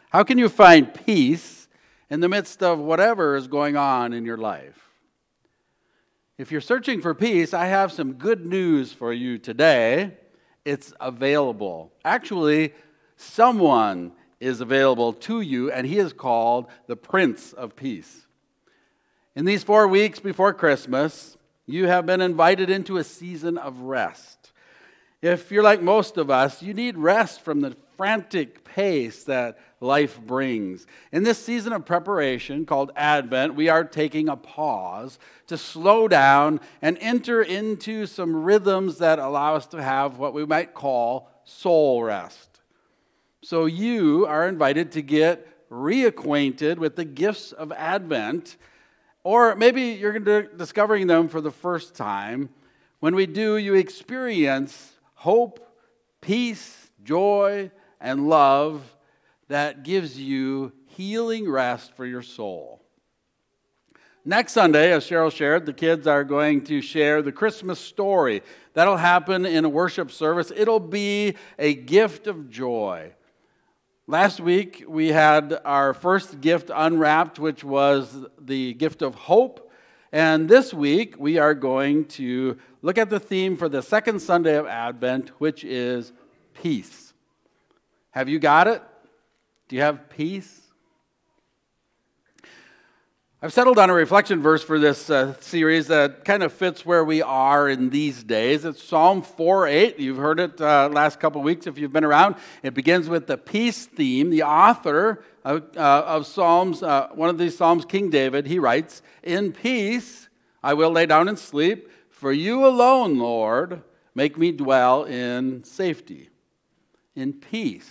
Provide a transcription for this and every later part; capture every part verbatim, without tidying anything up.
How can you find peace in the midst of whatever is going on in your life? If you're searching for peace, I have some good news for you today. It's available. Actually, someone is available to you, and he is called the Prince of Peace. In these four weeks before Christmas, you have been invited into a season of rest. If you're like most of us, you need rest from the frantic pace that life brings. In this season of preparation called Advent, we are taking a pause to slow down and enter into some rhythms that allow us to have what we might call soul rest. So you are invited to get reacquainted with the gifts of Advent, or maybe you're discovering them for the first time. When we do, you experience hope, peace, joy, and love that gives you healing rest for your soul. Next Sunday, as Cheryl shared, the kids are going to share the Christmas story. That'll happen in a worship service. It'll be a gift of joy. Last week, we had our first gift unwrapped, which was the gift of hope. And this week, we are going to look at the theme for the second Sunday of Advent, which is peace. Have you got it? Do you have peace? I've settled on a reflection verse for this uh, series that kind of fits where we are in these days. It's Psalm four eight. You've heard it uh, last couple of weeks if you've been around. It begins with the peace theme. The author of, uh, of Psalms, uh, one of these Psalms, King David, he writes, "In peace I will lay down and sleep, for you alone, Lord, make me dwell in safety." In peace.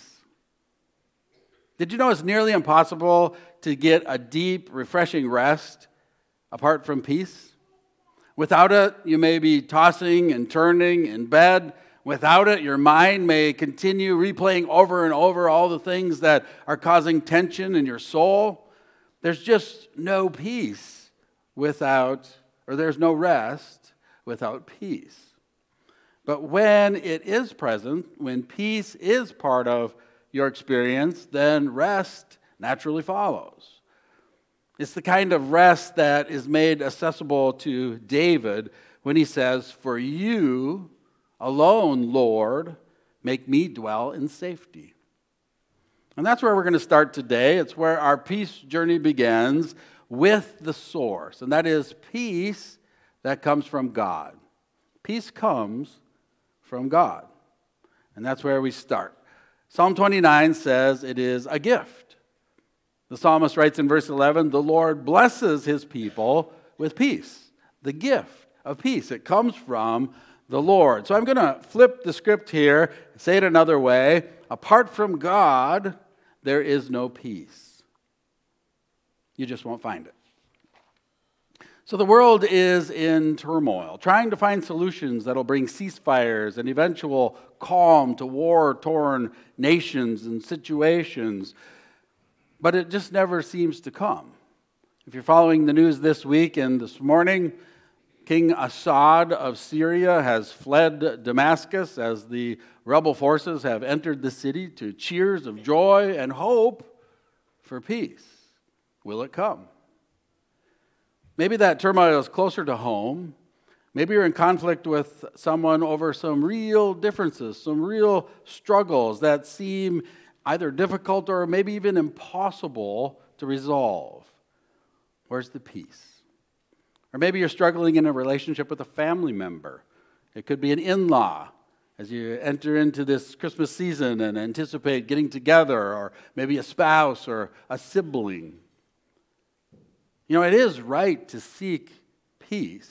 Did you know it's nearly impossible to get a deep, refreshing rest apart from peace? Without it, you may be tossing and turning in bed. Without it, your mind may continue replaying over and over all the things that are causing tension in your soul. There's just no peace without, or there's no rest without peace. But when it is present, when peace is part of your experience, then rest naturally follows. It's the kind of rest that is made accessible to David when he says, "For you alone, Lord, make me dwell in safety." And that's where we're going to start today. It's where our peace journey begins, with the source, and that is peace that comes from God. Peace comes from God, and that's where we start. Psalm twenty-nine says it is a gift. The psalmist writes in verse eleven, "The Lord blesses his people with peace." The gift of peace. It comes from the Lord. So I'm going to flip the script here, say it another way. Apart from God, there is no peace. You just won't find it. So the world is in turmoil, trying to find solutions that will bring ceasefires and eventual calm to war-torn nations and situations. But it just never seems to come. If you're following the news this week and this morning, King Assad of Syria has fled Damascus as the rebel forces have entered the city to cheers of joy and hope for peace. Will it come? Maybe that turmoil is closer to home. Maybe you're in conflict with someone over some real differences, some real struggles that seem either difficult or maybe even impossible to resolve. Where's the peace? Or maybe you're struggling in a relationship with a family member. It could be an in-law as you enter into this Christmas season and anticipate getting together, or maybe a spouse or a sibling. You know, it is right to seek peace.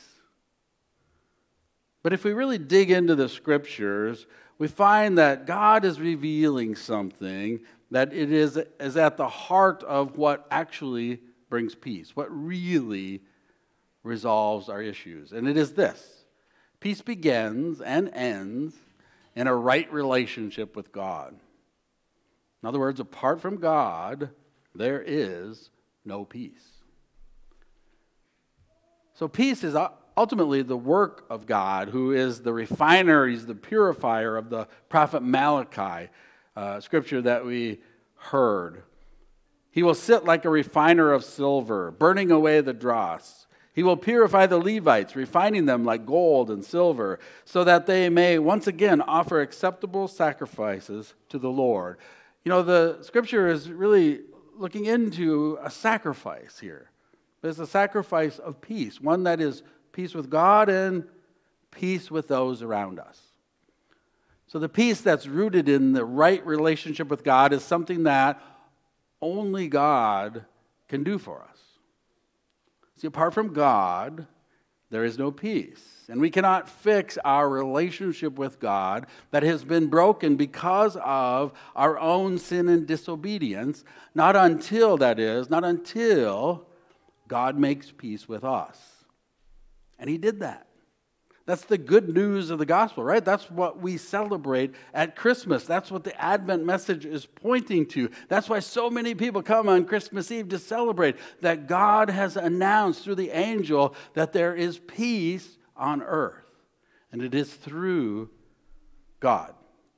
But if we really dig into the scriptures, we find that God is revealing something that it is, is at the heart of what actually brings peace, what really resolves our issues. And it is this: peace begins and ends in a right relationship with God. In other words, apart from God, there is no peace. So peace is ultimately the work of God, who is the refiner, he's the purifier of the prophet Malachi, uh, scripture that we heard. He will sit like a refiner of silver, burning away the dross. He will purify the Levites, refining them like gold and silver, so that they may once again offer acceptable sacrifices to the Lord. You know, the scripture is really looking into a sacrifice here. There's a sacrifice of peace, one that is peace with God and peace with those around us. So the peace that's rooted in the right relationship with God is something that only God can do for us. See, apart from God, there is no peace. And we cannot fix our relationship with God that has been broken because of our own sin and disobedience, not until, that is, not until God makes peace with us. And he did that. That's the good news of the gospel, right? That's what we celebrate at Christmas. That's what the Advent message is pointing to. That's why so many people come on Christmas Eve to celebrate that God has announced through the angel that there is peace on earth. And it is through God.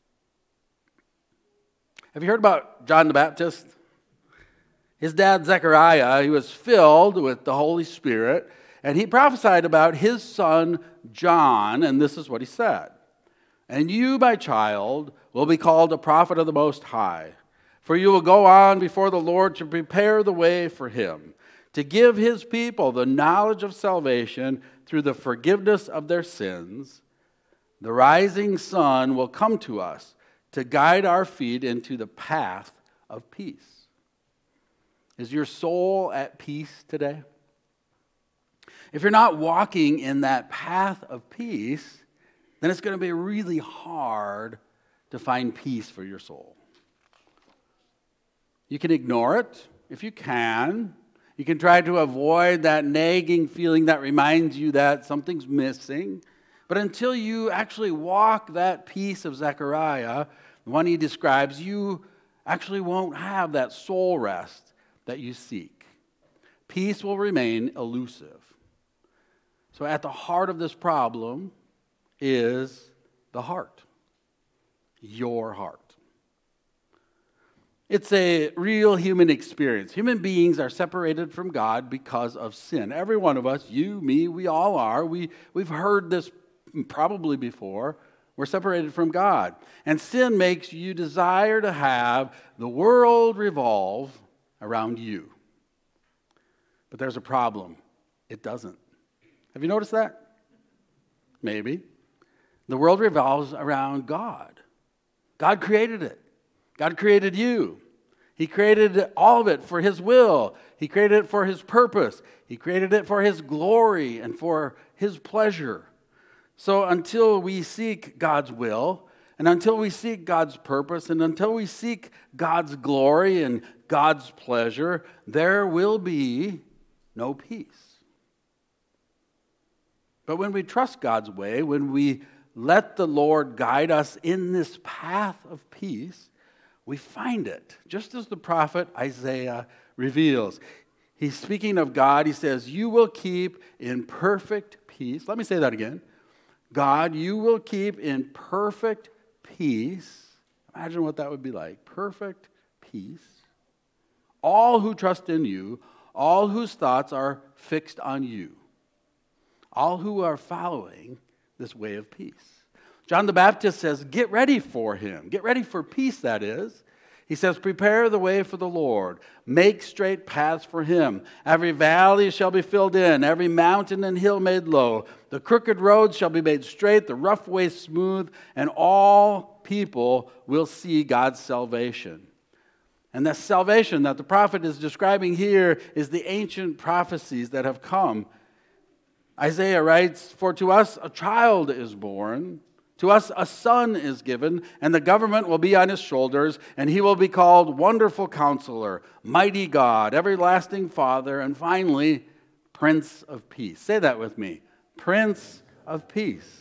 Have you heard about John the Baptist? His dad, Zechariah, he was filled with the Holy Spirit, and he prophesied about his son, John, and this is what he said. And you, my child, will be called a prophet of the Most High, for you will go on before the Lord to prepare the way for him, to give his people the knowledge of salvation through the forgiveness of their sins. The rising sun will come to us to guide our feet into the path of peace. Is your soul at peace today? If you're not walking in that path of peace, then it's going to be really hard to find peace for your soul. You can ignore it if you can. You can try to avoid that nagging feeling that reminds you that something's missing. But until you actually walk that peace of Zechariah, the one he describes, you actually won't have that soul rest that you seek. Peace will remain elusive. So at the heart of this problem is the heart, your heart. It's a real human experience. Human beings are separated from God because of sin. Every one of us, you, me, we all are. We, we've heard this probably before. We're separated from God. And sin makes you desire to have the world revolve around you. But there's a problem. It doesn't. Have you noticed that? Maybe. The world revolves around God. God created it. God created you. He created all of it for his will. He created it for his purpose. He created it for his glory and for his pleasure. So until we seek God's will, and until we seek God's purpose, and until we seek God's glory and God's pleasure, there will be no peace. But when we trust God's way, when we let the Lord guide us in this path of peace, we find it, just as the prophet Isaiah reveals. He's speaking of God. He says, you will keep in perfect peace. Let me say that again. God, you will keep in perfect peace. Imagine what that would be like. Perfect peace. All who trust in you, all whose thoughts are fixed on you. All who are following this way of peace. John the Baptist says, get ready for him. Get ready for peace, that is. He says, prepare the way for the Lord. Make straight paths for him. Every valley shall be filled in, every mountain and hill made low. The crooked roads shall be made straight, the rough ways smooth, and all people will see God's salvation. And the salvation that the prophet is describing here is the ancient prophecies that have come. Isaiah writes, for to us a child is born, to us a son is given, and the government will be on his shoulders, and he will be called Wonderful Counselor, Mighty God, Everlasting Father, and finally, Prince of Peace. Say that with me. Prince of Peace.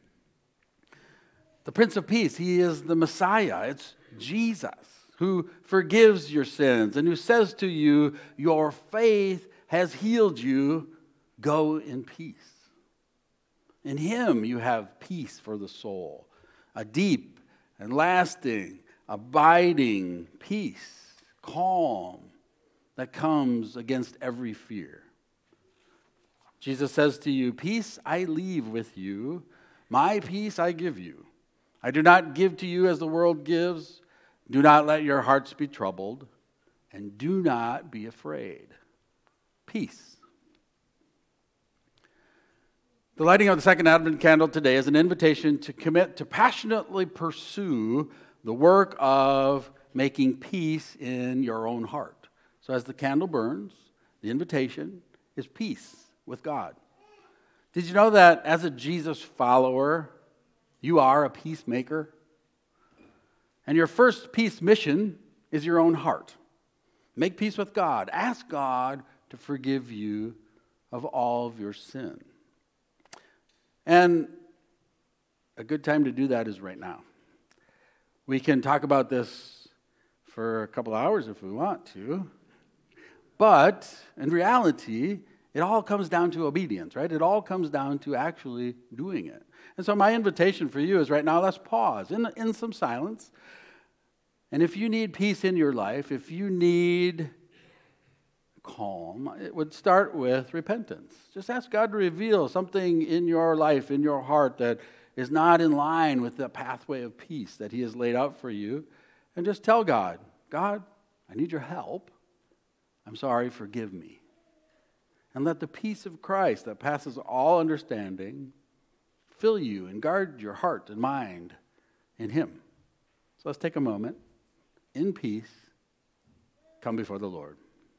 The Prince of Peace, he is the Messiah. It's Jesus who forgives your sins and who says to you, your faith has healed you. Go in peace. In him you have peace for the soul, a deep and lasting, abiding peace, calm, that comes against every fear. Jesus says to you, "Peace I leave with you, my peace I give you. I do not give to you as the world gives. Do not let your hearts be troubled, and do not be afraid." Peace. The lighting of the second Advent candle today is an invitation to commit to passionately pursue the work of making peace in your own heart. So as the candle burns, the invitation is peace with God. Did you know that as a Jesus follower, you are a peacemaker? And your first peace mission is your own heart. Make peace with God. Ask God to forgive you of all of your sin. And a good time to do that is right now. We can talk about this for a couple hours if we want to. But in reality, it all comes down to obedience, right? It all comes down to actually doing it. And so my invitation for you is right now, let's pause in, in some silence. And if you need peace in your life, if you need calm, it would start with repentance. Just ask God to reveal something in your life, in your heart, that is not in line with the pathway of peace that He has laid out for you. And just tell God, "God, I need your help. I'm sorry, forgive me." And let the peace of Christ that passes all understanding fill you and guard your heart and mind in Him. So let's take a moment, in peace, come before the Lord.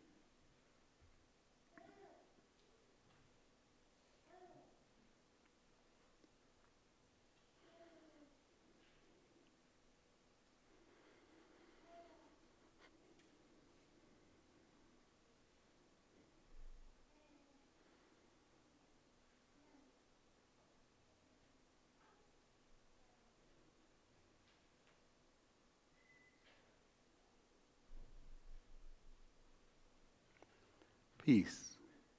Peace.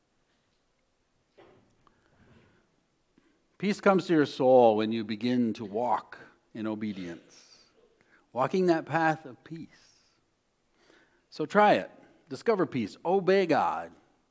Peace comes to your soul when you begin to walk in obedience, walking that path of peace. So try it. Discover peace. Obey God.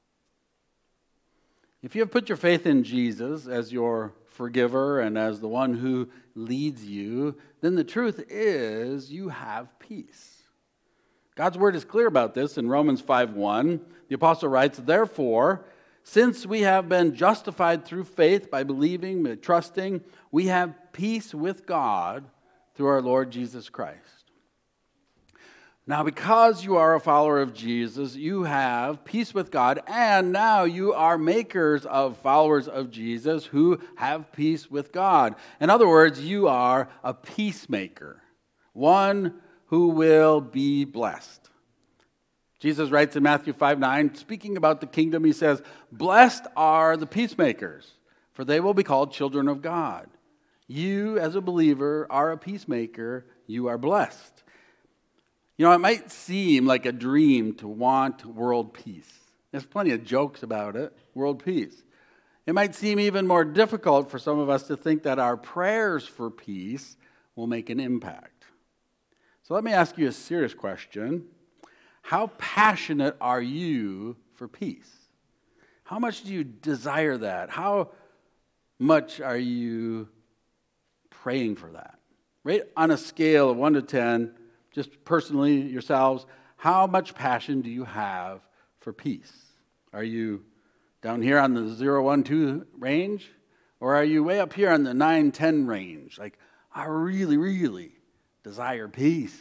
If you have put your faith in Jesus as your forgiver and as the one who leads you, then the truth is you have peace. God's word is clear about this in Romans five one. The apostle writes, "Therefore, since we have been justified through faith by believing, by trusting, we have peace with God through our Lord Jesus Christ." Now, because you are a follower of Jesus, you have peace with God, and now you are makers of followers of Jesus who have peace with God. In other words, you are a peacemaker, one who will be blessed. Jesus writes in Matthew five nine, speaking about the kingdom, he says, "Blessed are the peacemakers, for they will be called children of God." You, as a believer, are a peacemaker. You are blessed. You know, it might seem like a dream to want world peace. There's plenty of jokes about it, world peace. It might seem even more difficult for some of us to think that our prayers for peace will make an impact. So let me ask you a serious question. How passionate are you for peace? How much do you desire that? How much are you praying for that? Right on a scale of one to ten, just personally yourselves, how much passion do you have for peace? Are you down here on the zero, one, two range? Or are you way up here on the nine, ten range? Like, I really, really desire peace.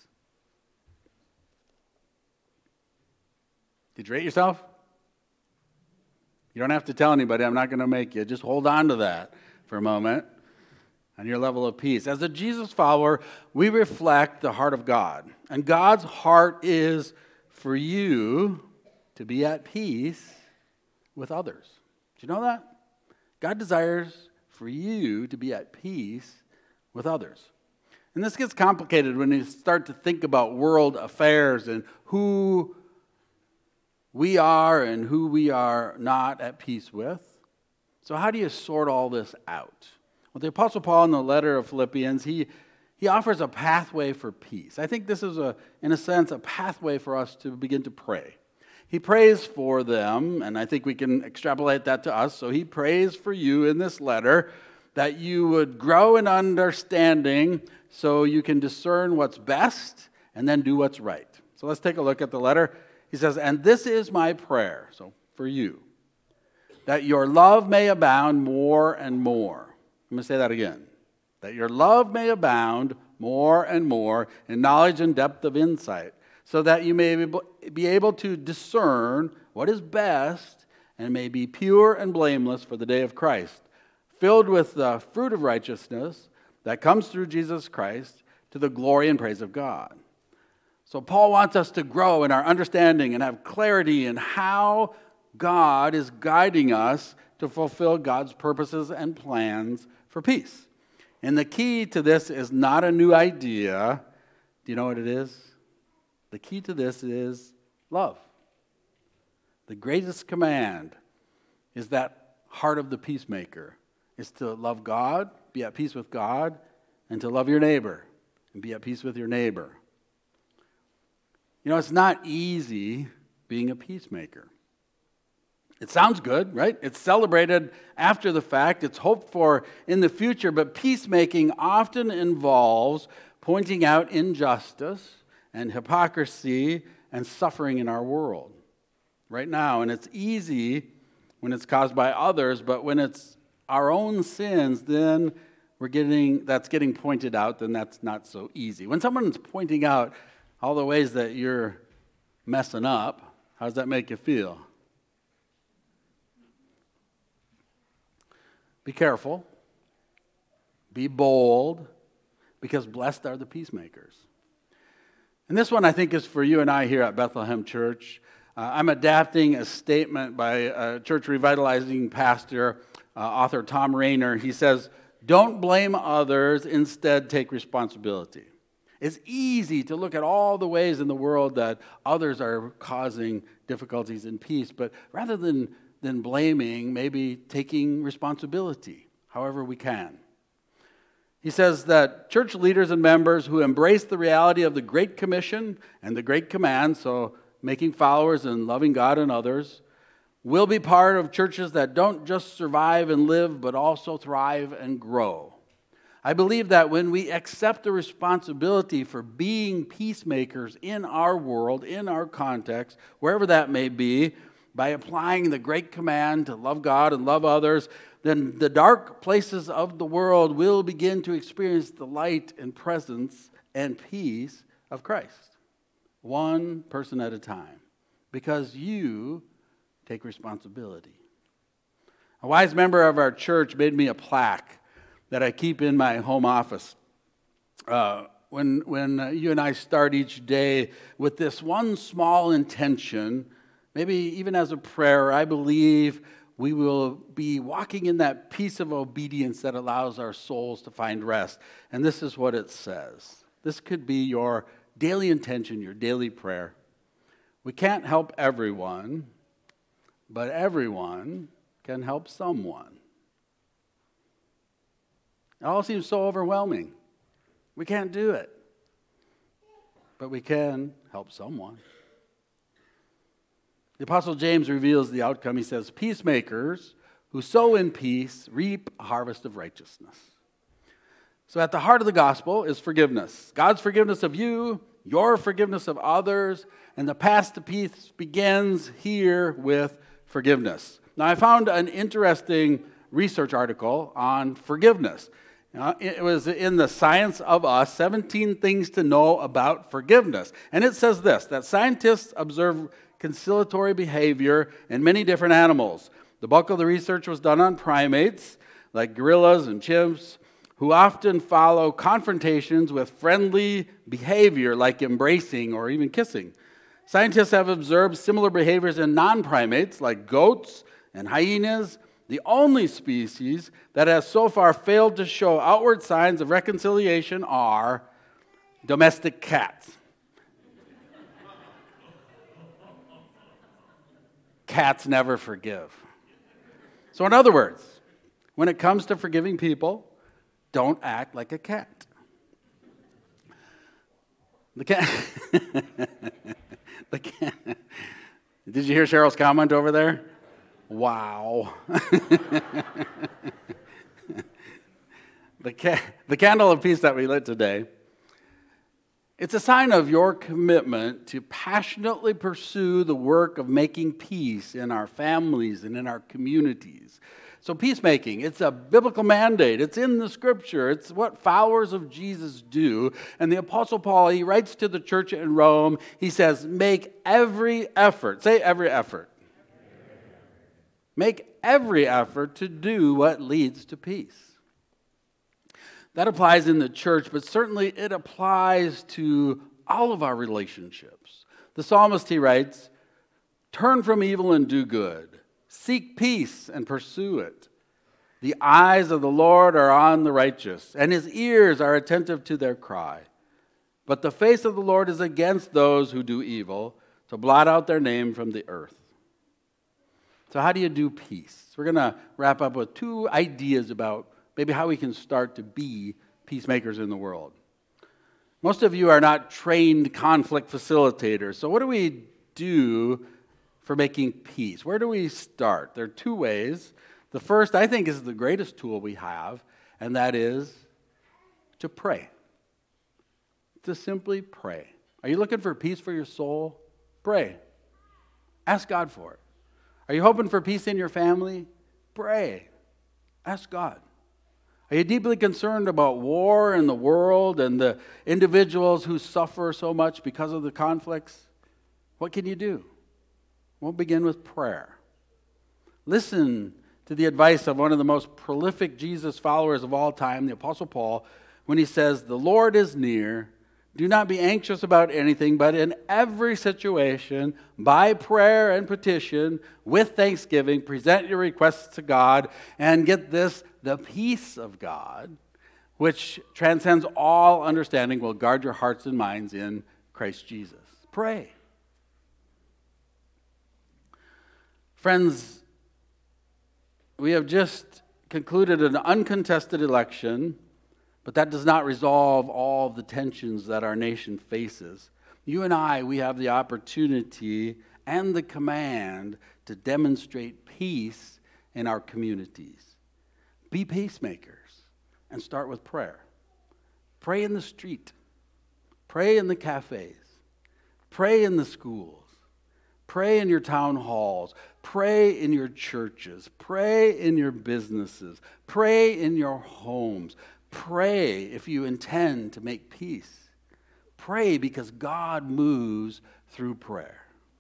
Did you rate yourself? You don't have to tell anybody. I'm not going to make you. Just hold on to that for a moment on your level of peace. As a Jesus follower, we reflect the heart of God. And God's heart is for you to be at peace with others. Do you know that? God desires for you to be at peace with others. And this gets complicated when you start to think about world affairs and who we are and who we are not at peace with. So how do you sort all this out? Well, the Apostle Paul in the letter of Philippians, he, he offers a pathway for peace. I think this is, a, in a sense, a pathway for us to begin to pray. He prays for them, and I think we can extrapolate that to us. So he prays for you in this letter that you would grow in understanding so you can discern what's best and then do what's right. So let's take a look at the letter. He says, "And this is my prayer," so for you, "that your love may abound more and more." I'm going to say that again. "That your love may abound more and more in knowledge and depth of insight, so that you may be able to discern what is best and may be pure and blameless for the day of Christ, filled with the fruit of righteousness that comes through Jesus Christ to the glory and praise of God." So Paul wants us to grow in our understanding and have clarity in how God is guiding us to fulfill God's purposes and plans for peace. And the key to this is not a new idea. Do you know what it is? The key to this is love. The greatest command is that heart of the peacemaker, is to love God, be at peace with God, and to love your neighbor and be at peace with your neighbor. You know, it's not easy being a peacemaker. It sounds good, right? It's celebrated after the fact. It's hoped for in the future. But peacemaking often involves pointing out injustice and hypocrisy and suffering in our world right now. And it's easy when it's caused by others, but when it's our own sins, then we're getting that's getting pointed out, then that's not so easy. When someone's pointing out all the ways that you're messing up, how does that make you feel? Be careful. Be bold, because blessed are the peacemakers. And this one, I think, is for you and I here at Bethlehem Church. Uh, I'm adapting a statement by a church revitalizing pastor, uh, author Tom Rainer. He says, "Don't blame others, instead take responsibility." It's easy to look at all the ways in the world that others are causing difficulties in peace, but rather than, than blaming, maybe taking responsibility, however we can. He says that church leaders and members who embrace the reality of the Great Commission and the Great Command, so making followers and loving God and others, will be part of churches that don't just survive and live, but also thrive and grow. I believe that when we accept the responsibility for being peacemakers in our world, in our context, wherever that may be, by applying the Great Command to love God and love others, then the dark places of the world will begin to experience the light and presence and peace of Christ, one person at a time, because you take responsibility. A wise member of our church made me a plaque that I keep in my home office. Uh, when when uh, you and I start each day with this one small intention, maybe even as a prayer, I believe we will be walking in that peace of obedience that allows our souls to find rest. And this is what it says. This could be your daily intention, your daily prayer. We can't help everyone, but everyone can help someone. It all seems so overwhelming. We can't do it. But we can help someone. The Apostle James reveals the outcome. He says, "Peacemakers who sow in peace reap a harvest of righteousness." So at the heart of the gospel is forgiveness. God's forgiveness of you, your forgiveness of others, and the path to peace begins here with forgiveness. Now, I found an interesting research article on forgiveness. Uh, it was in the Science of Us, seventeen Things to Know About Forgiveness. And it says this, that scientists observe conciliatory behavior in many different animals. The bulk of the research was done on primates, like gorillas and chimps, who often follow confrontations with friendly behavior, like embracing or even kissing. Scientists have observed similar behaviors in non-primates, like goats and hyenas. The only species that has so far failed to show outward signs of reconciliation are domestic cats. Cats never forgive. So in other words, when it comes to forgiving people, don't act like a cat. The cat, the cat. Did you hear Cheryl's comment over there? Wow. the, ca- the candle of peace that we lit today, it's a sign of your commitment to passionately pursue the work of making peace in our families and in our communities. So peacemaking, it's a biblical mandate. It's in the scripture. It's what followers of Jesus do. And the Apostle Paul, he writes to the church in Rome, he says, make every effort. Say every effort. Make every effort to do what leads to peace. That applies in the church, but certainly it applies to all of our relationships. The psalmist, he writes, turn from evil and do good. Seek peace and pursue it. The eyes of the Lord are on the righteous, and his ears are attentive to their cry. But the face of the Lord is against those who do evil, to blot out their name from the earth. So how do you do peace? We're going to wrap up with two ideas about maybe how we can start to be peacemakers in the world. Most of you are not trained conflict facilitators. So what do we do for making peace? Where do we start? There are two ways. The first, I think, is the greatest tool we have, and that is to pray. To simply pray. Are you looking for peace for your soul? Pray. Ask God for it. Are you hoping for peace in your family? Pray. Ask God. Are you deeply concerned about war in the world and the individuals who suffer so much because of the conflicts? What can you do? We'll begin with prayer. Listen to the advice of one of the most prolific Jesus followers of all time, the Apostle Paul, when he says, the Lord is near. Do not be anxious about anything, but in every situation, by prayer and petition, with thanksgiving, present your requests to God, and get this, the peace of God, which transcends all understanding, will guard your hearts and minds in Christ Jesus. Pray. Friends, we have just concluded an uncontested election, but that does not resolve all the tensions that our nation faces. You and I, we have the opportunity and the command to demonstrate peace in our communities. Be peacemakers and start with prayer. Pray in the street. Pray in the cafes. Pray in the schools. Pray in your town halls. Pray in your churches. Pray in your businesses. Pray in your homes. Pray if you intend to make peace. Pray because God moves through prayer.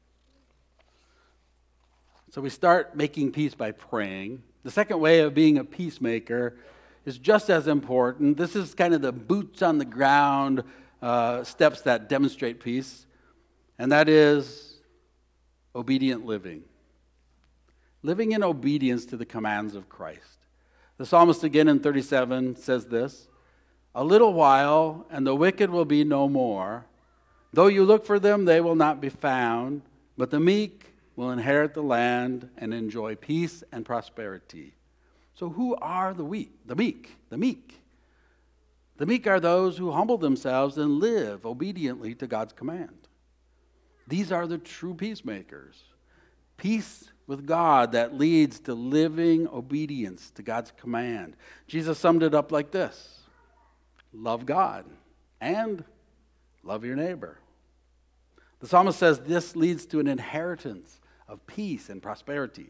So we start making peace by praying. The second way of being a peacemaker is just as important. This is kind of the boots on the ground uh, steps that demonstrate peace, and that is obedient living. Living in obedience to the commands of Christ. The psalmist again in thirty-seven says this, a little while and the wicked will be no more. Though you look for them, they will not be found, but the meek will inherit the land and enjoy peace and prosperity. So who are the weak? The meek. The meek. The meek are those who humble themselves and live obediently to God's command. These are the true peacemakers. Peace with God that leads to living obedience to God's command. Jesus summed it up like this. Love God and love your neighbor. The psalmist says this leads to an inheritance of peace and prosperity.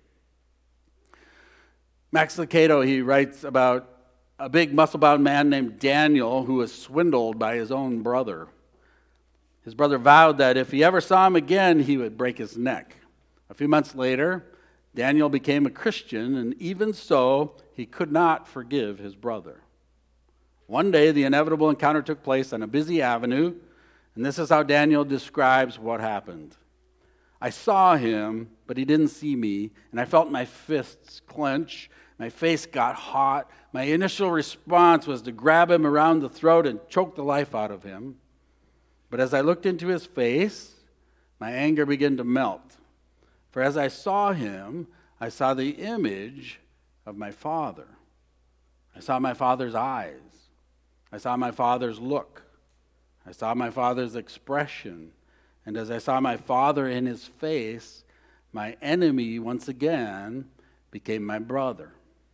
Max Lucado, he writes about a big muscle-bound man named Daniel who was swindled by his own brother. His brother vowed that if he ever saw him again, he would break his neck. A few months later, Daniel became a Christian, and even so, he could not forgive his brother. One day, the inevitable encounter took place on a busy avenue, and this is how Daniel describes what happened. I saw him, but he didn't see me, and I felt my fists clench. My face got hot. My initial response was to grab him around the throat and choke the life out of him. But as I looked into his face, my anger began to melt. For as I saw him, I saw the image of my father. I saw my father's eyes. I saw my father's look. I saw my father's expression. And as I saw my Father in his face, my enemy once again became my brother.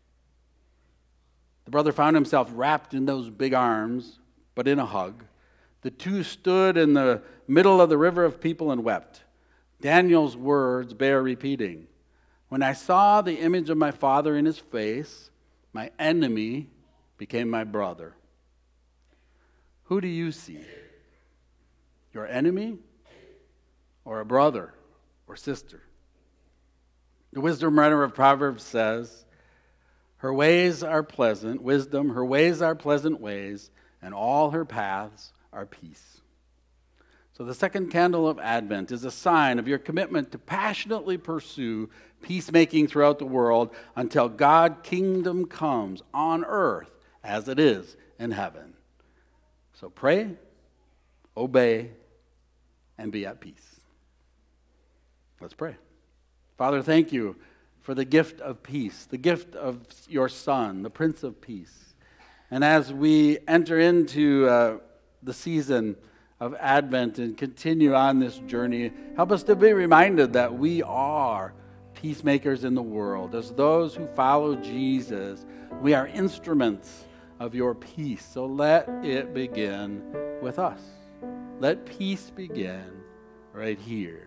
The brother found himself wrapped in those big arms, but in a hug. The two stood in the middle of the river of people and wept. Daniel's words bear repeating. When I saw the image of my Father in his face, my enemy became my brother. Who do you see? Your enemy or a brother or sister? The wisdom writer of Proverbs says, her ways are pleasant, wisdom, her ways are pleasant ways, and all her paths are peace. So the second candle of Advent is a sign of your commitment to passionately pursue peacemaking throughout the world until God's kingdom comes on earth as it is in heaven. So pray, obey, and be at peace. Let's pray. Father, thank you for the gift of peace, the gift of your Son, the Prince of Peace. And as we enter into uh, the season of Advent and continue on this journey, help us to be reminded that we are peacemakers in the world. As those who follow Jesus, we are instruments of your peace. So let it begin with us. Let peace begin right here.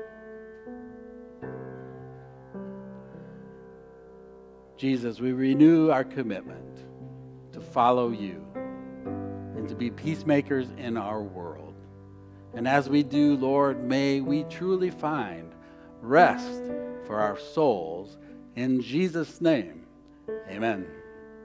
Jesus, we renew our commitment to follow you and to be peacemakers in our world. And as we do, Lord, may we truly find rest for our souls. In Jesus' name, amen.